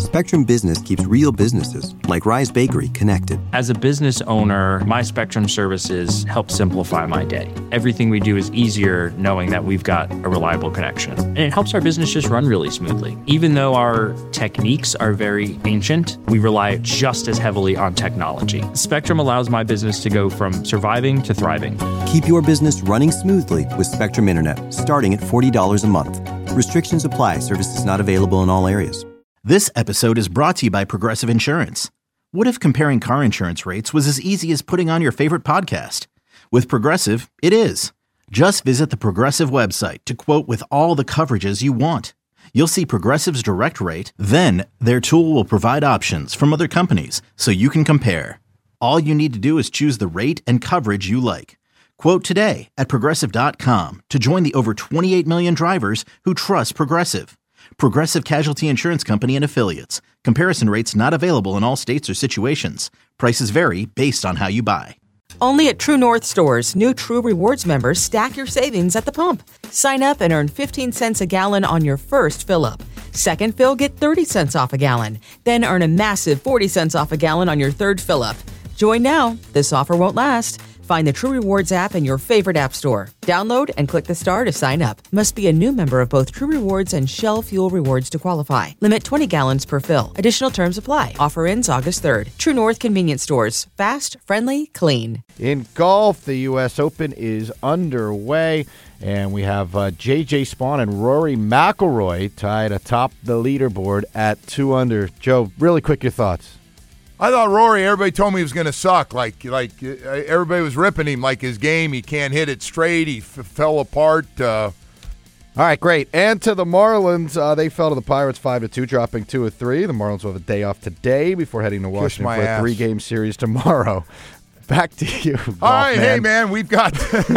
Spectrum Business keeps real businesses, like Rise Bakery, connected. As a business owner, my Spectrum services help simplify my day. Everything we do is easier knowing that we've got a reliable connection. And it helps our business just run really smoothly. Even though our techniques are very ancient, we rely just as heavily on technology. Spectrum allows my business to go from surviving to thriving. Keep your business running smoothly with Spectrum Internet, starting at $40 a month. Restrictions apply. Services not available in all areas. This episode is brought to you by Progressive Insurance. What if comparing car insurance rates was as easy as putting on your favorite podcast? With Progressive, it is. Just visit the Progressive website to quote with all the coverages you want. You'll see Progressive's direct rate, then their tool will provide options from other companies so you can compare. All you need to do is choose the rate and coverage you like. Quote today at Progressive.com to join the over 28 million drivers who trust Progressive. Progressive Casualty Insurance Company and Affiliates. Comparison rates not available in all states or situations. Prices vary based on how you buy. Only at True North stores, new True Rewards members stack your savings at the pump. Sign up and earn 15 cents a gallon on your first fill-up. Second fill, get 30 cents off a gallon. Then earn a massive 40 cents off a gallon on your third fill-up. Join now. This offer won't last. Find the True Rewards app in your favorite app store. Download and click the star to sign up. Must be a new member of both True Rewards and Shell Fuel Rewards to qualify. Limit 20 gallons per fill. Additional terms apply. Offer ends August 3rd. True North Convenience Stores. Fast, friendly, clean. In golf, the U.S. Open is underway, and we have J.J. Spaun and Rory McIlroy tied atop the leaderboard at 2 under. Joe, really quick, your thoughts. I thought Rory, everybody told me he was going to suck. Like everybody was ripping him, like his game. He can't hit it straight. He fell apart. All right, great. And to the Marlins, they fell to the Pirates 5-2, dropping 2 of 3. The Marlins will have a day off today before heading to Washington for a 3-game series tomorrow. Back to you. All right, hey man, we've got.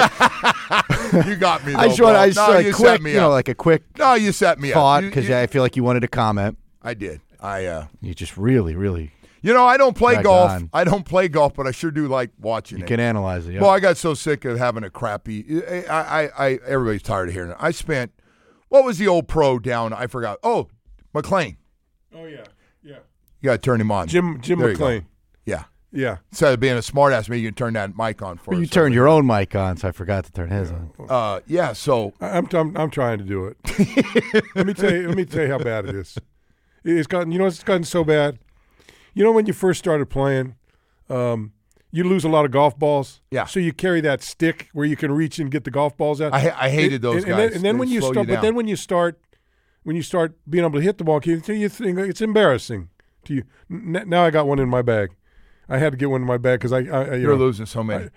You got me. Though, I just want you quick, set me up. like a quick. No, you set me thought up because I feel like you wanted to comment. I did. You just really. You know, I don't play golf. I don't play golf, but I sure do like watching it. You can analyze it. Yep. Well, I got so sick of having a crappy. Everybody's tired of hearing it. I spent. What was the old pro down? I forgot. Oh, McLean. Oh yeah. You got to turn him on. Jim McLean. Yeah. Instead of being a smartass, maybe you can turn that mic on for us. You turned your own mic on, so I forgot to turn his on. So I'm trying to do it. Let me tell you how bad it is. It's gotten so bad. You know when you first started playing, you lose a lot of golf balls. Yeah. So you carry that stick where you can reach and get the golf balls out. I hated those guys. And then when you start being able to hit the ball, you think it's embarrassing to you. Now I got one in my bag. I had to get one in my bag because you're losing so many.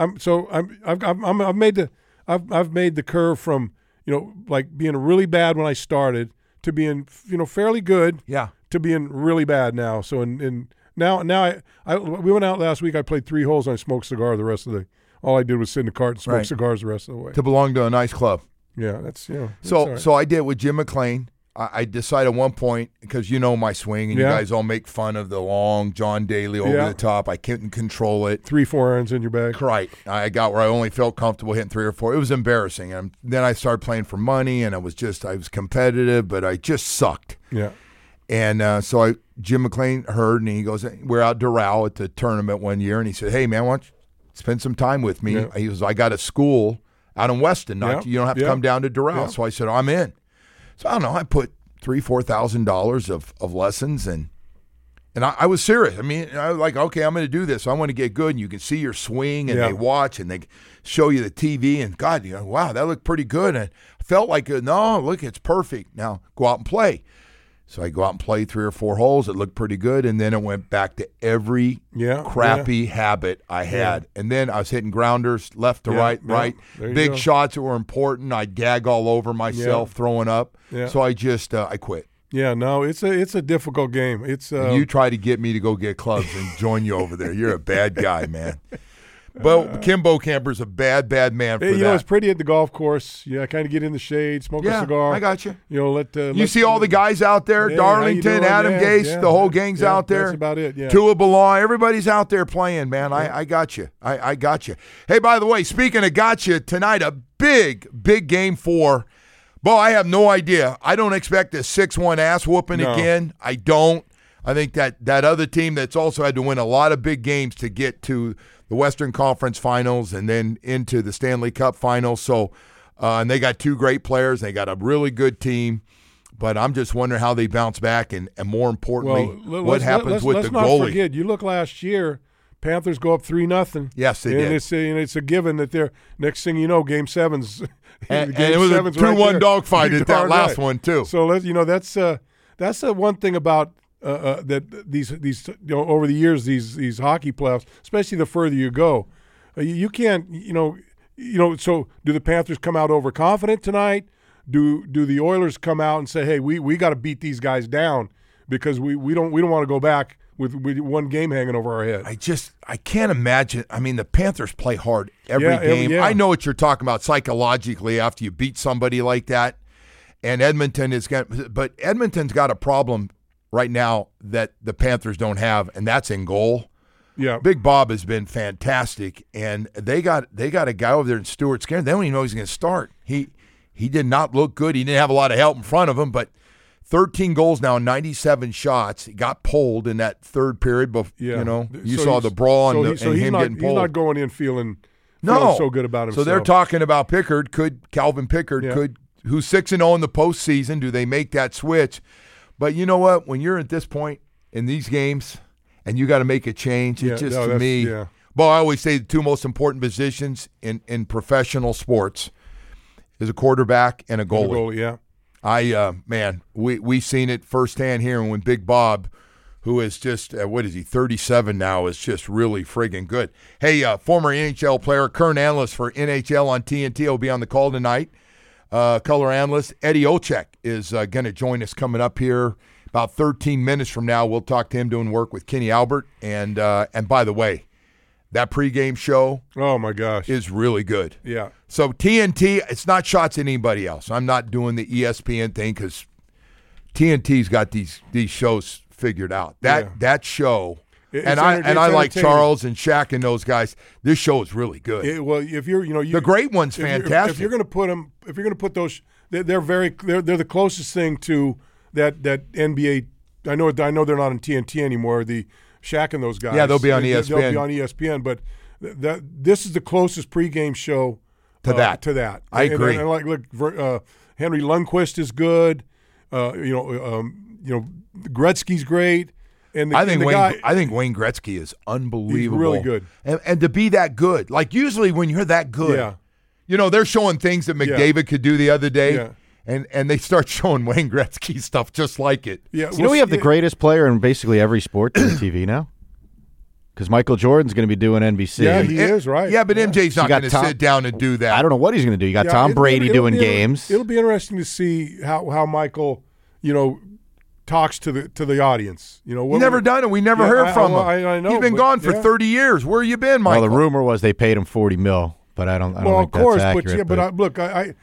I've made the curve from like being really bad when I started to being fairly good. Yeah. To being really bad now. So now we went out last week. I played 3 holes and I smoked cigar the rest of the. All I did was sit in the cart and smoke cigars the rest of the way. To belong to a nice club. Yeah, that's So I did with Jim McLean. I decided at one point, because you know my swing, and you guys all make fun of the long John Daly over the top. I couldn't control it. 3-4 irons in your bag. Right. I got where I only felt comfortable hitting 3 or 4. It was embarrassing. And then I started playing for money, and I was competitive, but I just sucked. Yeah. And so Jim McLean heard, and he goes, we're out Doral at the tournament one year, and he said, hey, man, why don't you spend some time with me? Yeah. He goes, I got a school out in Weston. You don't have to come down to Doral. Yeah. So I said, I'm in. So I don't know. I put $3,000-$4,000 of lessons, and I was serious. I mean, I was like, okay, I'm going to do this. I want to get good, and you can see your swing, and they watch, and they show you the TV, and God, you go, wow, that looked pretty good. And I felt like, no, look, it's perfect. Now go out and play. So I go out and play 3 or 4 holes. It looked pretty good, and then it went back to every crappy habit I had. Yeah. And then I was hitting grounders left to right. Big shots that were important. I'd gag all over myself throwing up. Yeah. So I just I quit. Yeah, no, it's a difficult game. It's you try to get me to go get clubs and join you over there. You're a bad guy, man. But Kim Bokamper's a bad man for that. You know, it's pretty at the golf course. Yeah, kind of get in the shade, smoke a cigar. I got you. You see all the guys out there, Darlington, Adam Gase, the whole gang's out there. That's about it, yeah. Tua Ballon, everybody's out there playing, man. I got you. I got you. Hey, by the way, speaking of got you, tonight a big game for Bo, I have no idea. I don't expect a 6-1 ass whooping again. I don't. I think that other team that's also had to win a lot of big games to get to the Western Conference Finals and then into the Stanley Cup Finals. So, and they got 2 great players. They got a really good team. But I'm just wondering how they bounce back and more importantly, what happens with the goalie. Let's not forget, you look last year, Panthers go up 3-0. Yes, they did. And it's a given that they're next thing you know, Game 7's and it was a 2-1 dogfight at that last one too. So that's the one thing about that these over the years these hockey playoffs, especially the further you go, you can't So do the Panthers come out overconfident tonight? Do the Oilers come out and say, hey, we got to beat these guys down because we don't want to go back with one game hanging over our head? I can't imagine. I mean, the Panthers play hard every game. I know what you're talking about psychologically after you beat somebody like that. And Edmonton's got a problem right now that the Panthers don't have, and that's in goal. Yeah, Big Bob has been fantastic, and they got a guy over there in Stuart Skinner. They don't even know he's going to start. He did not look good. He didn't have a lot of help in front of him, but 13 goals now, 97 shots. He got pulled in that third period. But you saw the brawl and him getting pulled. He's not going in feeling so good about himself. So they're talking about Pickard. Calvin Pickard who's 6-0 in the postseason? Do they make that switch? But you know what? When you're at this point in these games and you got to make a change, to me. Yeah. Well, I always say the 2 most important positions in professional sports is a quarterback and a goalie. We've seen it firsthand here when Big Bob, who is just, 37 now, is just really friggin' good. Hey, former NHL player, current analyst for NHL on TNT will be on the call tonight. Color analyst Eddie Olczyk is going to join us coming up here about 13 minutes from now. We'll talk to him doing work with Kenny Albert. And by the way, that pregame show, oh my gosh, is really good. Yeah. So TNT, it's not shots at anybody else. I'm not doing the ESPN thing because TNT's got these shows figured out. That show, I like Charles and Shaq and those guys. This show is really good. If you're, the great one's fantastic. If you're going to put those, they're the closest thing to that NBA. I know they're not on TNT anymore. The Shaq and those guys. Yeah, they'll be on ESPN. They'll be on ESPN, but this is the closest pregame show to that. I agree. And look, Henry Lundqvist is good. Gretzky's great. And I think Wayne Gretzky is unbelievable. He's really good. And to be that good, like usually when you're that good, they're showing things that McDavid could do the other day. Yeah. And they start showing Wayne Gretzky stuff just like it. Yeah, we have the greatest player in basically every sport on TV now? Because Michael Jordan's going to be doing NBC. Yeah, he is, right. Yeah, but MJ's not going to sit down and do that. I don't know what he's going to do. You got Tom Brady doing games. It'll be interesting to see how Michael, talks to the audience. He's never done it. We never heard from him. I know. He's been gone for 30 years. Where you been, Michael? Well, the rumor was they paid him $40 million, but I don't think that's accurate.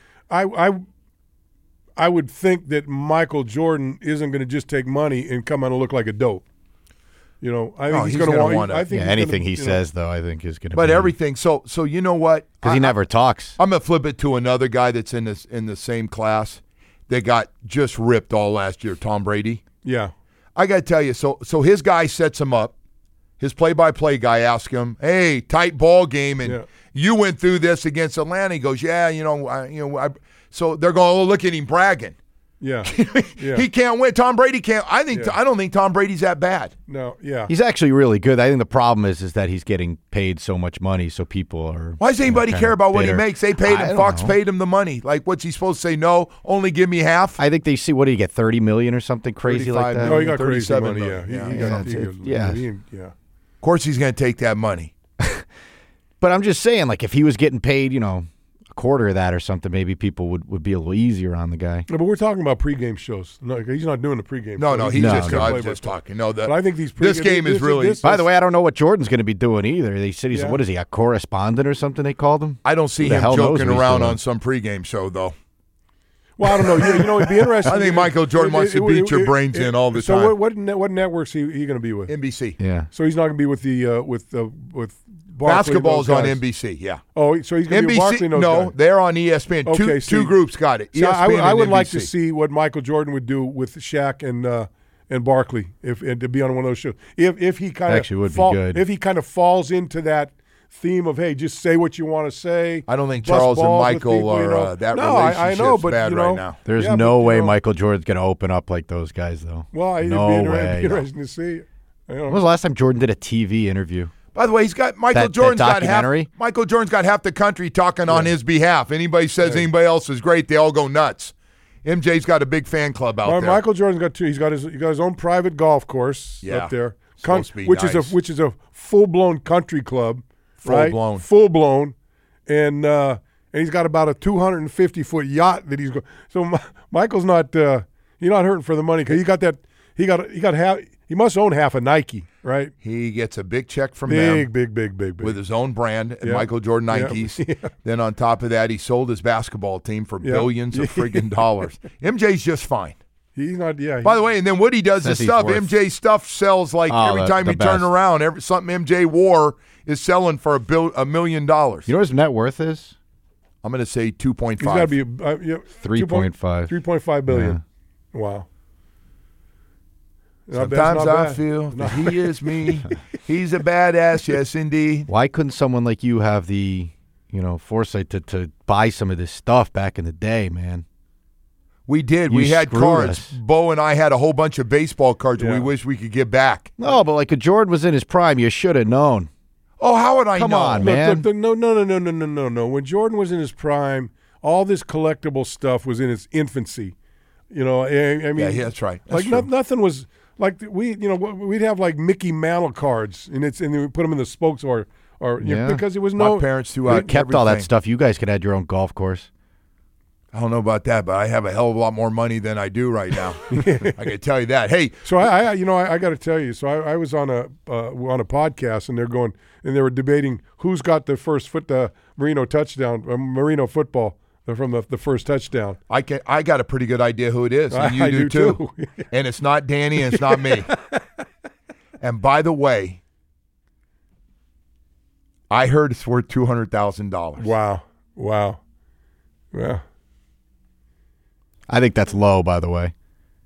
I would think that Michael Jordan isn't going to just take money and come out and look like a dope. I think he's going to want. Anything he says, though, I think is going to. But everything. So you know what? Because he never talks. I'm going to flip it to another guy that's in the same class that got just ripped all last year. Tom Brady. Yeah. I got to tell you. So his guy sets him up. His play-by-play guy asks him, "Hey, tight ball game, and you went through this against Atlanta." He goes, "Yeah, So they're going, "Oh, look at him bragging." Yeah. He can't win. Tom Brady can't. I don't think Tom Brady's that bad. No, yeah. He's actually really good. I think the problem is that he's getting paid so much money, so people are. Why does anybody care about what he makes? They paid him. Fox paid him the money. Like, what's he supposed to say? No, only give me half. I think they see. What do you get? $30 million or something crazy like that? No, he got crazy money. Yeah. Of course, he's going to take that money. But I'm just saying, like, if he was getting paid, a quarter of that or something, maybe people would be a little easier on the guy. No, but we're talking about pregame shows. No, he's not doing the pregame. No, he's just talking. No, but I think this game is really. By the way, I don't know what Jordan's going to be doing either. They said what is he, a correspondent or something? They called him. I don't see him joking around on some pregame show though. Well, I don't know. It'd be interesting. I think Michael Jordan wants to beat your brains in all the time. So what network's he going to be with? NBC. Yeah. So he's not going to be with the with Basketball's on NBC, yeah. Oh, so he's going to be Barkley? No, they're on ESPN. Okay, two groups got it. So ESPN I would and like NBC. to see what Michael Jordan would do with Shaq and Barkley and to be on one of those shows. If he kind Actually would be good. If he kind of falls into that theme of, hey, just say what you want to say. I don't think Charles and Michael people, are that no, relationship's I know, but, bad right now. There's no way Michael Jordan's going to open up like those guys, though. Well, it'd no be way. interesting to see. When was the last time Jordan did a TV interview? By the way, he's got Michael Jordan's got half the country talking on his behalf. Anybody says anybody else is great, they all go nuts. MJ's got a big fan club out there. Michael Jordan's got two. He's got his own private golf course up there, which is a full-blown country club. Full blown, and he's got about a 250-foot yacht that he's going. So Michael's not he's not hurting for the money because he must own half of Nike, right? He gets a big check from them, big with his own brand and Michael Jordan Nikes. Yeah. Then on top of that, he sold his basketball team for billions of friggin' dollars. MJ's just fine. He's not. Yeah. By the way, and then Woody does the stuff. MJ stuff sells like every time you turn around. Something MJ wore is selling for $1 million. You know what his net worth is? I'm going to say 2.5. He's got to be 3.5. 3.5 billion. Yeah. Wow. Sometimes I feel that he is me. He's a badass, yes, indeed. Why couldn't someone like you have the, foresight to buy some of this stuff back in the day, man? We did. We had cards. Bo and I had a whole bunch of baseball cards we wish we could get back. No, but like a Jordan was in his prime, you should have known. Oh, how would I know? Come on, man. No. When Jordan was in his prime, all this collectible stuff was in its infancy. I mean, yeah, that's right. That's nothing was like we'd have like Mickey Mantle cards, and we put them in the spokes because it was My parents threw out kept everything. All that stuff. You guys could add your own golf course. I don't know about that, but I have a hell of a lot more money than I do right now. I can tell you that. Hey, so I got to tell you. So I was on a podcast, and they were debating who's got the first Marino touchdown, Marino football from the first touchdown. I got a pretty good idea who it is, and you do too. And it's not Danny, and it's not me. And by the way, I heard it's worth $200,000. Wow. Yeah. I think that's low, by the way.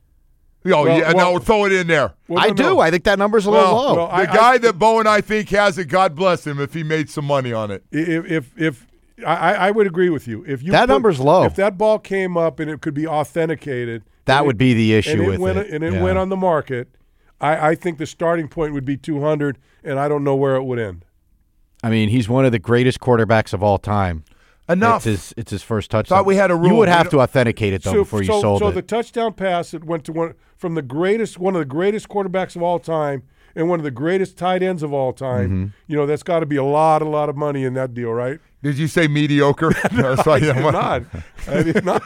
No, throw it in there. Well, I do. I think that number's a little low. The guy that Bo and I think has it, God bless him if he made some money on it. If I would agree with you. Number's low. If that ball came up and it could be authenticated. That would be the issue with it. And it went on the market. I think the starting point would be 200, and I don't know where it would end. I mean, he's one of the greatest quarters of all time. Enough. It's his first touchdown. Thought we had a rule. You would have to authenticate it before you sold it. So the touchdown pass, it went to one of the greatest quarterbacks of all time and one of the greatest tight ends of all time. Mm-hmm. That's got to be a lot of money in that deal, right? Did you say mediocre? No, I did not.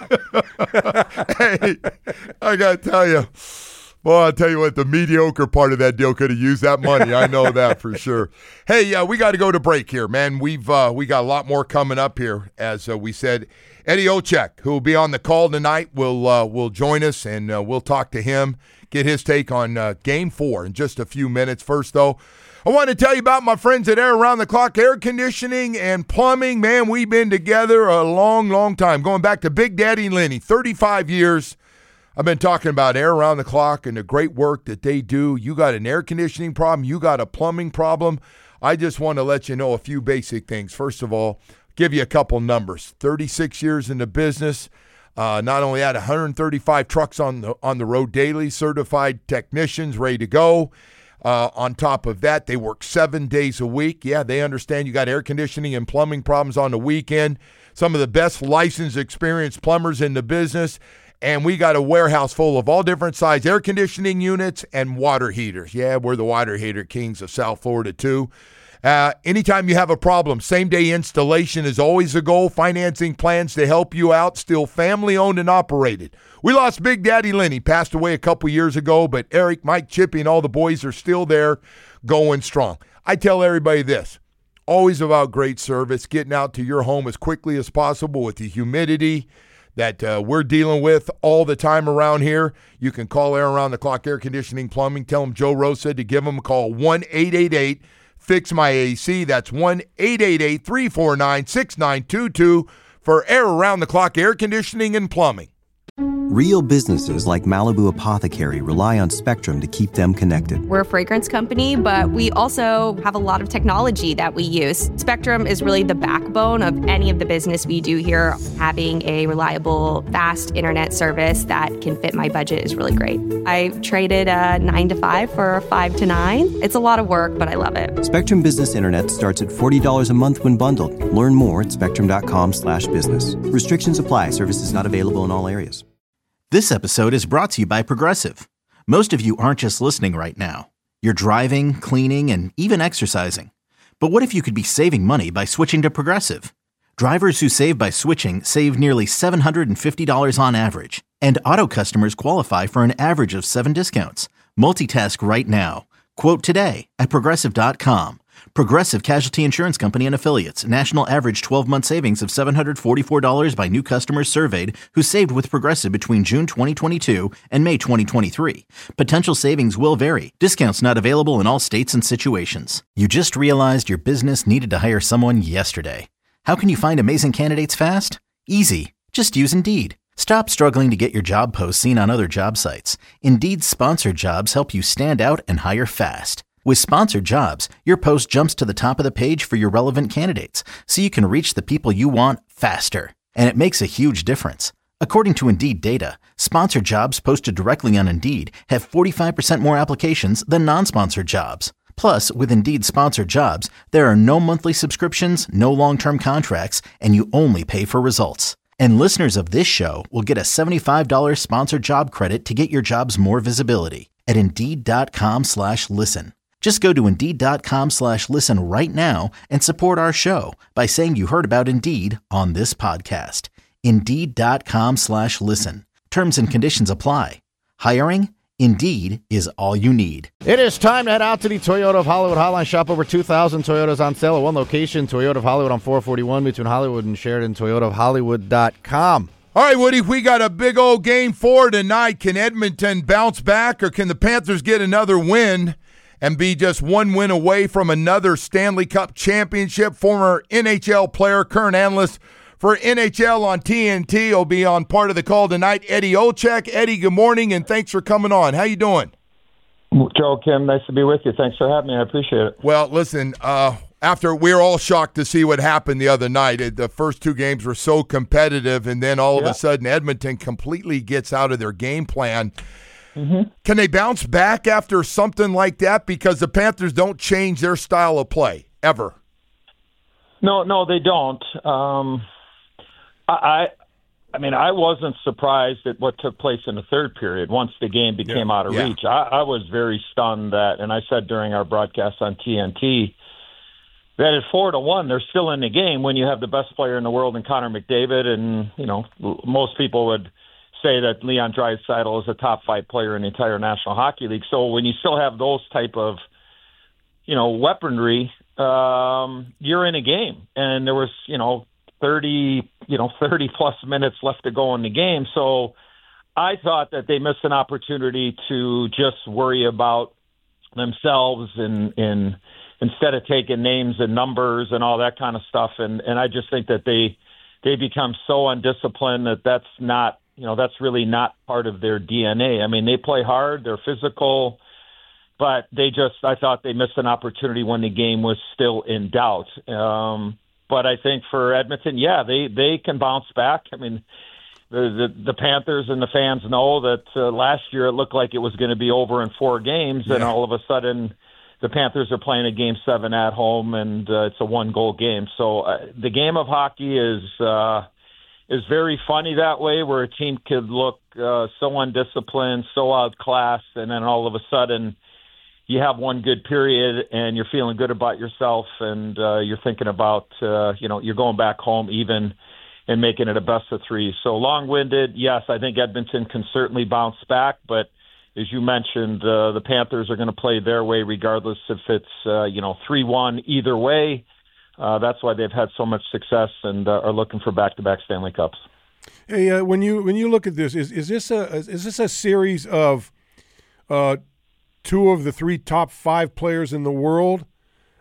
Hey, I got to tell you. Well, I'll tell you what, the mediocre part of that deal could have used that money. I know that for sure. Hey, we got to go to break here, man. We got a lot more coming up here. As we said, Eddie Olczyk, who will be on the call tonight, will join us, and we'll talk to him, get his take on Game 4 in just a few minutes. First, though, I want to tell you about my friends at Air Around the Clock Air Conditioning and Plumbing. Man, we've been together a long, long time, going back to Big Daddy Lenny, 35 years. I've been talking about Air Around the Clock and the great work that they do. You got an air conditioning problem, you got a plumbing problem. I just want to let you know a few basic things. First of all, give you a couple numbers. 36 years in the business. Not only had 135 trucks on the road daily, certified technicians ready to go. On top of that, they work 7 days a week. Yeah, they understand you got air conditioning and plumbing problems on the weekend. Some of the best licensed, experienced plumbers in the business. And we got a warehouse full of all different size air conditioning units and water heaters. Yeah, we're the water heater kings of South Florida, too. Anytime you have a problem, same-day installation is always a goal. Financing plans to help you out, still family-owned and operated. We lost Big Daddy Lenny, passed away a couple years ago, but Eric, Mike, Chippy, and all the boys are still there going strong. I tell everybody this, always about great service, getting out to your home as quickly as possible with the humidity that we're dealing with all the time around here. You can call Air Around the Clock Air Conditioning Plumbing. Tell them Joe Rose said to give them a call, 1-888 Fix My AC. That's 1-888-349-6922 for around-the-clock air conditioning and plumbing. Real businesses like Malibu Apothecary rely on Spectrum to keep them connected. We're a fragrance company, but we also have a lot of technology that we use. Spectrum is really the backbone of any of the business we do here. Having a reliable, fast internet service that can fit my budget is really great. I traded a 9 to 5 for a 5 to 9. It's a lot of work, but I love it. Spectrum Business Internet starts at $40 a month when bundled. Learn more at spectrum.com/business. Restrictions apply. Services not available in all areas. This episode is brought to you by Progressive. Most of you aren't just listening right now. You're driving, cleaning, and even exercising. But what if you could be saving money by switching to Progressive? Drivers who save by switching save nearly $750 on average. And auto customers qualify for an average of 7 discounts. Multitask right now. Quote today at Progressive.com. Progressive Casualty Insurance Company and Affiliates. National average 12-month savings of $744 by new customers surveyed who saved with Progressive between June 2022 and May 2023. Potential savings will vary. Discounts not available in all states and situations. You just realized your business needed to hire someone yesterday. How can you find amazing candidates fast? Easy. Just use Indeed. Stop struggling to get your job posts seen on other job sites. Indeed's sponsored jobs help you stand out and hire fast. With sponsored jobs, your post jumps to the top of the page for your relevant candidates, so you can reach the people you want faster. And it makes a huge difference. According to Indeed data, sponsored jobs posted directly on Indeed have 45% more applications than non-sponsored jobs. Plus, with Indeed sponsored jobs, there are no monthly subscriptions, no long-term contracts, and you only pay for results. And listeners of this show will get a $75 sponsored job credit to get your jobs more visibility at Indeed.com/listen. Just go to Indeed.com/listen right now and support our show by saying you heard about Indeed on this podcast. Indeed.com/listen. Terms and conditions apply. Hiring? Indeed is all you need. It is time to head out to the Toyota of Hollywood hotline. Shop over 2,000 Toyotas on sale at one location. Toyota of Hollywood on 441 between Hollywood and Sheridan. ToyotaofHollywood.com. All right, Woody, we got a big old game 4 tonight. Can Edmonton bounce back, or can the Panthers get another win and be just one win away from another Stanley Cup championship? Former NHL player, current analyst for NHL on TNT will be on part of the call tonight. Eddie Olczyk. Eddie, good morning, and thanks for coming on. How you doing? Joe, Kim, nice to be with you. Thanks for having me. I appreciate it. Well, listen, after we were all shocked to see what happened the other night. The first 2 games were so competitive, and then all of a sudden Edmonton completely gets out of their game plan. Mm-hmm. Can they bounce back after something like that? Because the Panthers don't change their style of play, ever. No, they don't. I mean, I wasn't surprised at what took place in the third period once the game became out of reach. I was very stunned that, and I said during our broadcast on TNT, that at 4-1, they're still in the game when you have the best player in the world in Connor McDavid, and, you know, most people would say that Leon Draisaitl is a top 5 player in the entire National Hockey League. So when you still have those type of, you know, weaponry, you're in a game. And there was, 30 plus minutes left to go in the game. So I thought that they missed an opportunity to just worry about themselves and instead of taking names and numbers and all that kind of stuff. And I just think that they become so undisciplined that's not, that's really not part of their DNA. I mean, they play hard, they're physical, but I thought they missed an opportunity when the game was still in doubt. But I think for Edmonton, they can bounce back. I mean, the Panthers and the fans know that last year it looked like it was going to be over in 4 games, and all of a sudden the Panthers are playing a Game 7 at home, and it's a 1-goal game. So the game of hockey is very funny that way, where a team could look so undisciplined, so outclassed, and then all of a sudden you have one good period and you're feeling good about yourself, and you're thinking about, you're going back home even and making it a best of 3. So long-winded, yes, I think Edmonton can certainly bounce back, but as you mentioned, the Panthers are going to play their way regardless if it's, 3-1 either way. That's why they've had so much success and are looking for back-to-back Stanley Cups. Hey, when you look at this, is this a series of 2 of the 3 top 5 players in the world,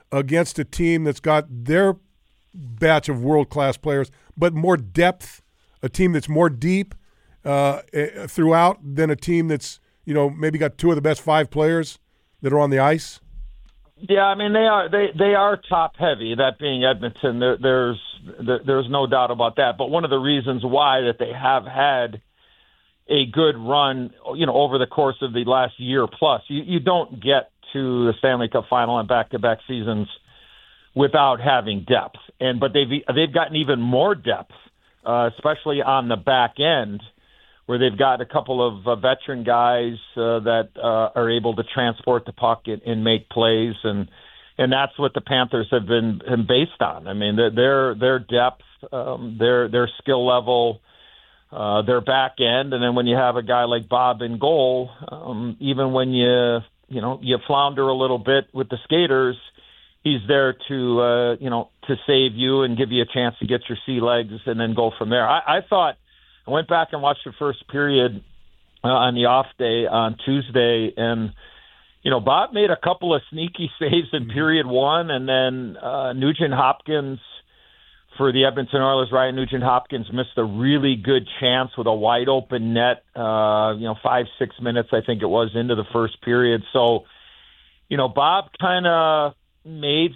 against a team that's got their batch of world-class players, but more depth, a team that's more deep throughout than a team that's, maybe got two of the best 5 players that are on the ice? Yeah, I mean, they are top-heavy, that being Edmonton. There's no doubt about that. But one of the reasons why that they have had a good run, over the course of the last year plus, you don't get to the Stanley Cup final and back-to-back seasons without having depth. But they've gotten even more depth, especially on the back end, where they've got a couple of veteran guys that are able to transport the puck and make plays, and that's what the Panthers have been based on. I mean, their depth, their skill level, their back end, and then when you have a guy like Bob in goal, even when you flounder a little bit with the skaters, he's there to save you and give you a chance to get your sea legs and then go from there. I went back and watched the first period on the off day on Tuesday, and Bob made a couple of sneaky saves in period one, and then Nugent Hopkins for the Edmonton Oilers, Ryan Nugent Hopkins missed a really good chance with a wide open net, 5-6 minutes, I think it was, into the first period. So, Bob kind of made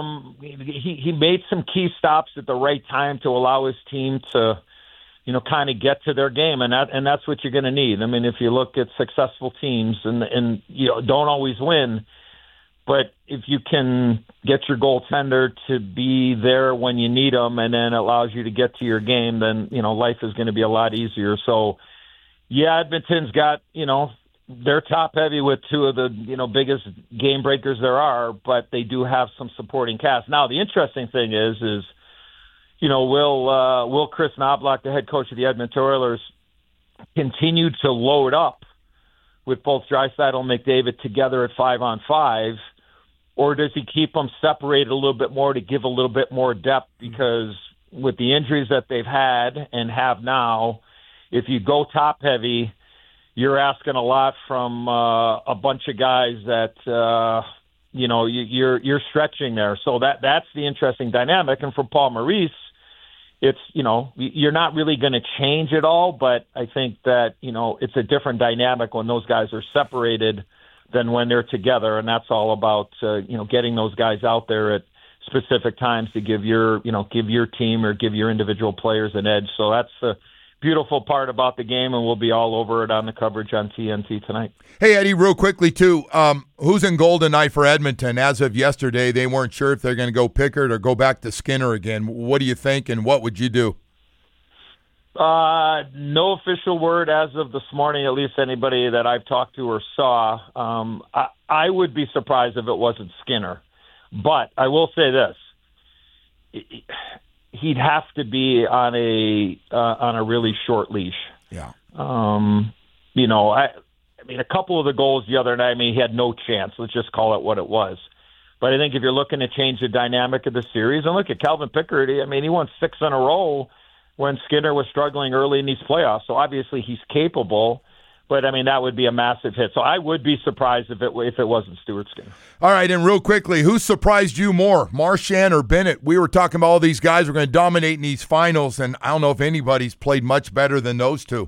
he made some key stops at the right time to allow his team to, kind of get to their game, and that's what you're going to need. I mean, if you look at successful teams and don't always win, but if you can get your goaltender to be there when you need them, and then it allows you to get to your game, then life is going to be a lot easier. So, yeah, Edmonton's got they're top heavy with two of the biggest game breakers there are, but they do have some supporting cast. Now, the interesting thing is will Chris Knobloch, the head coach of the Edmonton Oilers, continue to load up with both Draisaitl and McDavid together at 5-on-5, or does he keep them separated a little bit more to give a little bit more depth? Because with the injuries that they've had and have now, if you go top heavy, you're asking a lot from a bunch of guys that you're stretching there. So that's the interesting dynamic. And for Paul Maurice, it's you're not really going to change it all, but I think that it's a different dynamic when those guys are separated than when they're together, and that's all about getting those guys out there at specific times to give your team or give your individual players an edge. So that's the beautiful part about the game, and we'll be all over it on the coverage on TNT tonight. Hey, Eddie, real quickly, too, who's in goal tonight for Edmonton? As of yesterday, they weren't sure if they're going to go Pickard or go back to Skinner again. What do you think, and what would you do? No official word as of this morning, at least anybody that I've talked to or saw. I would be surprised if it wasn't Skinner. But I will say this. He'd have to be on a really short leash. Yeah. I mean, a couple of the goals the other night, he had no chance. Let's just call it what it was. But I think if you're looking to change the dynamic of the series, and look at Calvin Pickard, he won 6 in a row when Skinner was struggling early in these playoffs. So obviously he's capable, but that would be a massive hit. So I would be surprised if it wasn't Stuart Skinner. All right, and real quickly, who surprised you more, Marchand or Bennett? We were talking about all these guys were going to dominate in these finals, and I don't know if anybody's played much better than those two.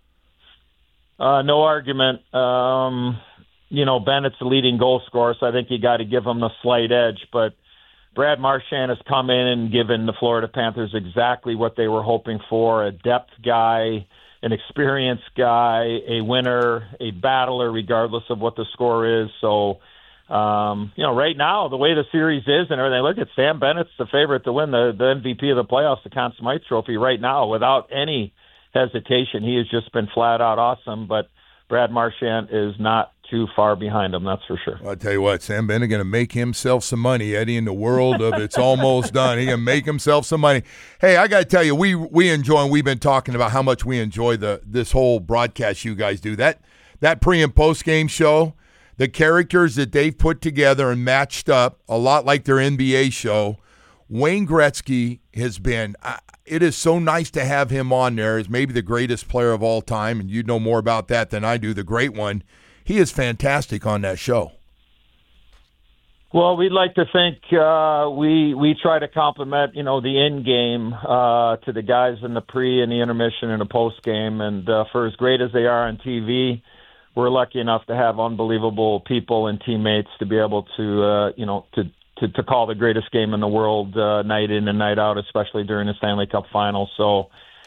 No argument. Bennett's the leading goal scorer, so I think you got to give him the slight edge, but Brad Marchand has come in and given the Florida Panthers exactly what they were hoping for, a depth guy, an experienced guy, a winner, a battler, regardless of what the score is. So, right now, the way the series is and everything, look at Sam Bennett's the favorite to win the MVP of the playoffs, the Conn Smythe Trophy right now, without any hesitation. He has just been flat out awesome, but Brad Marchand is not too far behind him, that's for sure. Well, I'll tell you what, Sam Bennett going to make himself some money, Eddie, in the world of it's almost done. He can make himself some money. Hey, I got to tell you, we enjoy, and we've been talking about how much we enjoy this whole broadcast you guys do. That pre- and post-game show, the characters that they've put together and matched up, a lot like their NBA show. Wayne Gretzky has been it is so nice to have him on there as maybe the greatest player of all time, and you know more about that than I do, the great one. He is fantastic on that show. Well, we'd like to think we try to complement, the end game to the guys in the pre and the intermission and the post game. And for as great as they are on TV, we're lucky enough to have unbelievable people and teammates to be able to, to call the greatest game in the world night in and night out, especially during the Stanley Cup Finals. So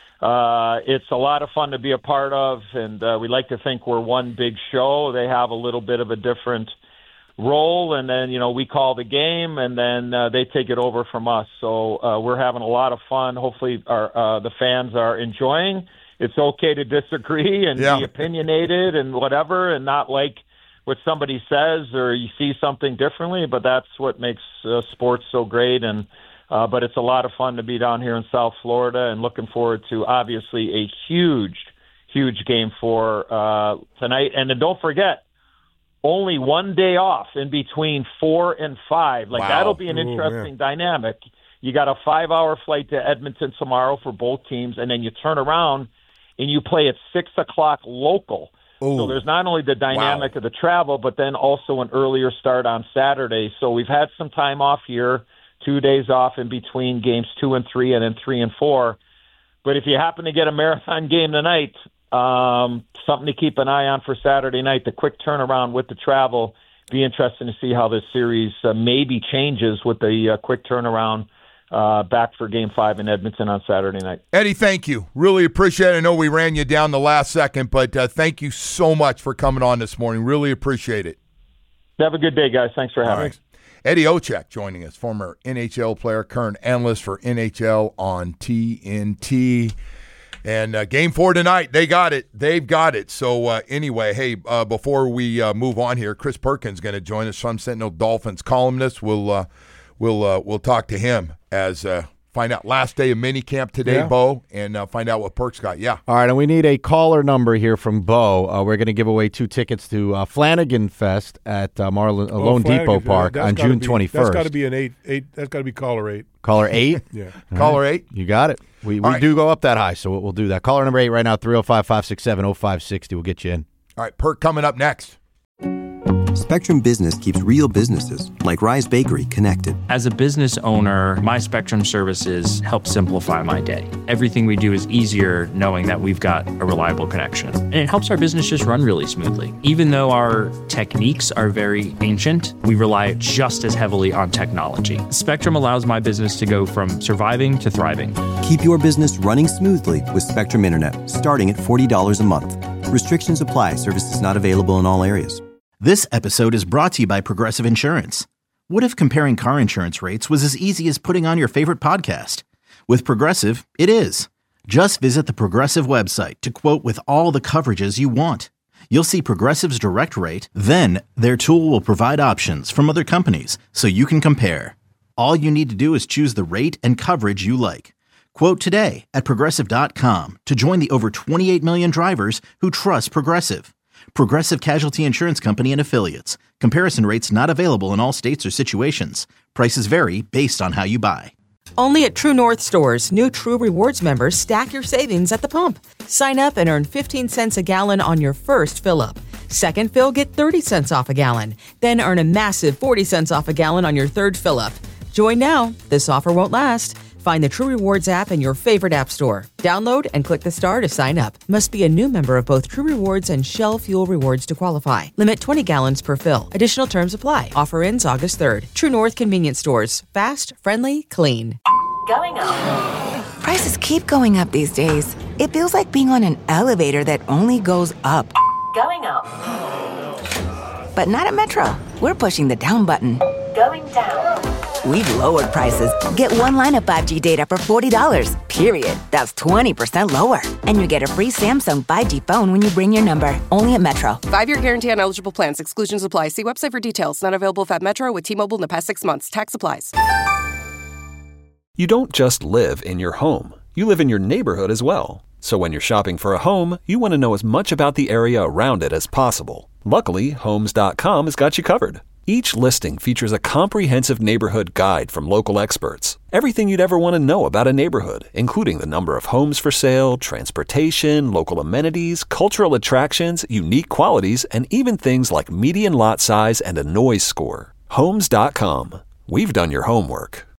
it's a lot of fun to be a part of, and we like to think we're one big show. They have a little bit of a different role, and then we call the game, and then they take it over from us. So we're having a lot of fun. Hopefully the fans are enjoying. It's okay to disagree and be opinionated and whatever, and not like what somebody says or you see something differently, but that's what makes sports so great. And but it's a lot of fun to be down here in South Florida, and looking forward to obviously a huge game for tonight. And then don't forget, only one day off in between 4 and 5. Wow. That'll be an interesting dynamic. You got a 5-hour flight to Edmonton tomorrow for both teams, and then you turn around and you play at 6 o'clock local. Ooh. So there's not only the dynamic of the travel, but then also an earlier start on Saturday. So we've had some time off here, 2 days off in between games 2 and 3 and then 3 and 4. But if you happen to get a marathon game tonight, something to keep an eye on for Saturday night, the quick turnaround with the travel. Be interesting to see how this series maybe changes with the quick turnaround back for Game 5 in Edmonton on Saturday night. Eddie, thank you. Really appreciate it. I know we ran you down the last second, but thank you so much for coming on this morning. Really appreciate it. Have a good day, guys. Thanks for having me. Eddie Olczyk joining us, former NHL player, current analyst for NHL on TNT. And Game 4 tonight, they got it. They've got it. So anyway, hey, before we move on here, Chris Perkins going to join us, Sun Sentinel Dolphins columnist. We'll talk to him as find out last day of minicamp today, Bo, and find out what Perk's got. Yeah. All right, and we need a caller number here from Bo. We're going to give away 2 tickets to Flanagan Fest at Lone Depot Park on June 21st. That's got to be an 8. That's got to be caller 8. Caller 8? Yeah. Caller 8? You got it. We do go up that high, so we'll do that. Caller number 8 right now, 305-567-0560. We'll get you in. All right, Perk coming up next. Spectrum Business keeps real businesses, like Rise Bakery, connected. As a business owner, my Spectrum services help simplify my day. Everything we do is easier knowing that we've got a reliable connection. And it helps our business just run really smoothly. Even though our techniques are very ancient, we rely just as heavily on technology. Spectrum allows my business to go from surviving to thriving. Keep your business running smoothly with Spectrum Internet, starting at $40 a month. Restrictions apply. Services not available in all areas. This episode is brought to you by Progressive Insurance. What if comparing car insurance rates was as easy as putting on your favorite podcast? With Progressive, it is. Just visit the Progressive website to quote with all the coverages you want. You'll see Progressive's direct rate, then their tool will provide options from other companies so you can compare. All you need to do is choose the rate and coverage you like. Quote today at Progressive.com to join the over 28 million drivers who trust Progressive. Progressive Casualty Insurance Company and Affiliates. Comparison rates not available in all states or situations. Prices vary based on how you buy. Only at True North stores, new True Rewards members stack your savings at the pump. Sign up and earn 15 cents a gallon on your first fill-up. Second fill, get 30 cents off a gallon. Then earn a massive 40 cents off a gallon on your third fill-up. Join now. This offer won't last. Find the True Rewards app in your favorite app store. Download and click the star to sign up. Must be a new member of both True Rewards and Shell Fuel Rewards to qualify. Limit 20 gallons per fill. Additional terms apply. Offer ends August 3rd. True North Convenience Stores. Fast, friendly, clean. Going up. Prices keep going up these days. It feels like being on an elevator that only goes up. Going up. But not at Metro. We're pushing the down button. Going down. We've lowered prices. Get one line of 5G data for $40, period. That's 20% lower. And you get a free Samsung 5G phone when you bring your number. Only at Metro. 5-year guarantee on eligible plans. Exclusions apply. See website for details. Not available at Metro with T-Mobile in the past 6 months. Tax applies. You don't just live in your home. You live in your neighborhood as well. So when you're shopping for a home, you want to know as much about the area around it as possible. Luckily, Homes.com has got you covered. Each listing features a comprehensive neighborhood guide from local experts. Everything you'd ever want to know about a neighborhood, including the number of homes for sale, transportation, local amenities, cultural attractions, unique qualities, and even things like median lot size and a noise score. Homes.com. We've done your homework.